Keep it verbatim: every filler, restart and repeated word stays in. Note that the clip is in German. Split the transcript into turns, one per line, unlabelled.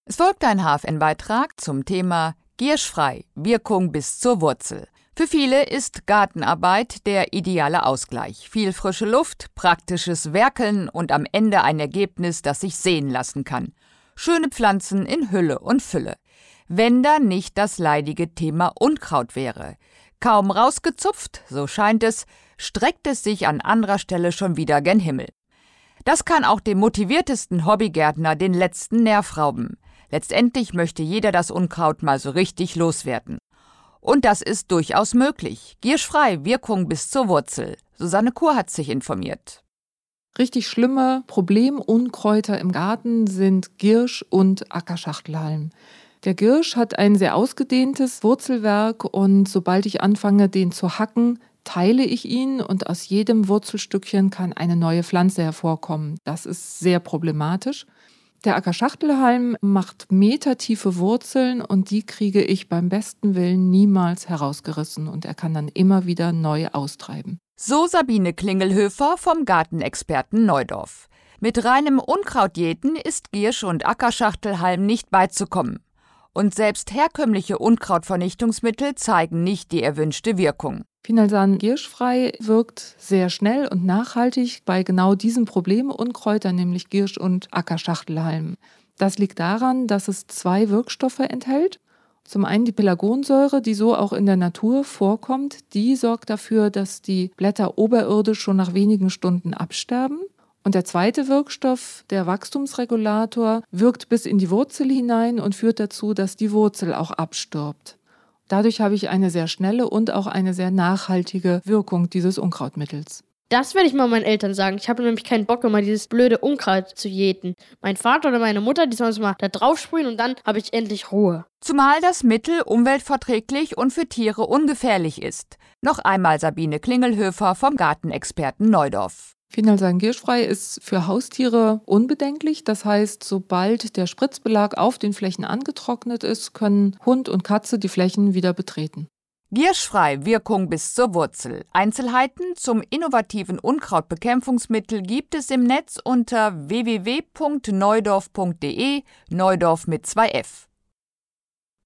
Es folgt ein H F N-Beitrag zum Thema Gierschfrei, Wirkung bis zur Wurzel. Für viele ist Gartenarbeit der ideale Ausgleich. Viel frische Luft, praktisches Werkeln und am Ende ein Ergebnis, das sich sehen lassen kann. Schöne Pflanzen in Hülle und Fülle. Wenn da nicht das leidige Thema Unkraut wäre. Kaum rausgezupft, so scheint es, streckt es sich an anderer Stelle schon wieder gen Himmel. Das kann auch dem motiviertesten Hobbygärtner den letzten Nerv rauben. Letztendlich möchte jeder das Unkraut mal so richtig loswerden. Und das ist durchaus möglich. Gierschfrei, Wirkung bis zur Wurzel. Susanne Kur hat sich informiert.
Richtig schlimme Problemunkräuter im Garten sind Giersch und Ackerschachtelhalm. Der Giersch hat ein sehr ausgedehntes Wurzelwerk und sobald ich anfange, den zu hacken, teile ich ihn und aus jedem Wurzelstückchen kann eine neue Pflanze hervorkommen. Das ist sehr problematisch. Der Ackerschachtelhalm macht metertiefe Wurzeln und die kriege ich beim besten Willen niemals herausgerissen und er kann dann immer wieder neu austreiben.
So Sabine Klingelhöfer vom Gartenexperten Neudorf. Mit reinem Unkrautjäten ist Giersch und Ackerschachtelhalm nicht beizukommen. Und selbst herkömmliche Unkrautvernichtungsmittel zeigen nicht die erwünschte Wirkung.
Finalsan Gierschfrei wirkt sehr schnell und nachhaltig bei genau diesen Problemunkräutern, nämlich Giersch und Ackerschachtelhalm. Das liegt daran, dass es zwei Wirkstoffe enthält. Zum einen die Pelargonsäure, die so auch in der Natur vorkommt, die sorgt dafür, dass die Blätter oberirdisch schon nach wenigen Stunden absterben. Und der zweite Wirkstoff, der Wachstumsregulator, wirkt bis in die Wurzel hinein und führt dazu, dass die Wurzel auch abstirbt. Dadurch habe ich eine sehr schnelle und auch eine sehr nachhaltige Wirkung dieses Unkrautmittels.
Das werde ich mal meinen Eltern sagen. Ich habe nämlich keinen Bock, immer dieses blöde Unkraut zu jäten. Mein Vater oder meine Mutter, die sollen es mal da drauf sprühen und dann habe ich endlich Ruhe.
Zumal das Mittel umweltverträglich und für Tiere ungefährlich ist. Noch einmal Sabine Klingelhöfer vom Gartenexperten Neudorf.
Finalsan Gierschfrei ist für Haustiere unbedenklich. Das heißt, sobald der Spritzbelag auf den Flächen angetrocknet ist, können Hund und Katze die Flächen wieder betreten.
Gierschfrei, Wirkung bis zur Wurzel. Einzelheiten zum innovativen Unkrautbekämpfungsmittel gibt es im Netz unter w w w punkt neudorf punkt d e, Neudorf mit zwei F.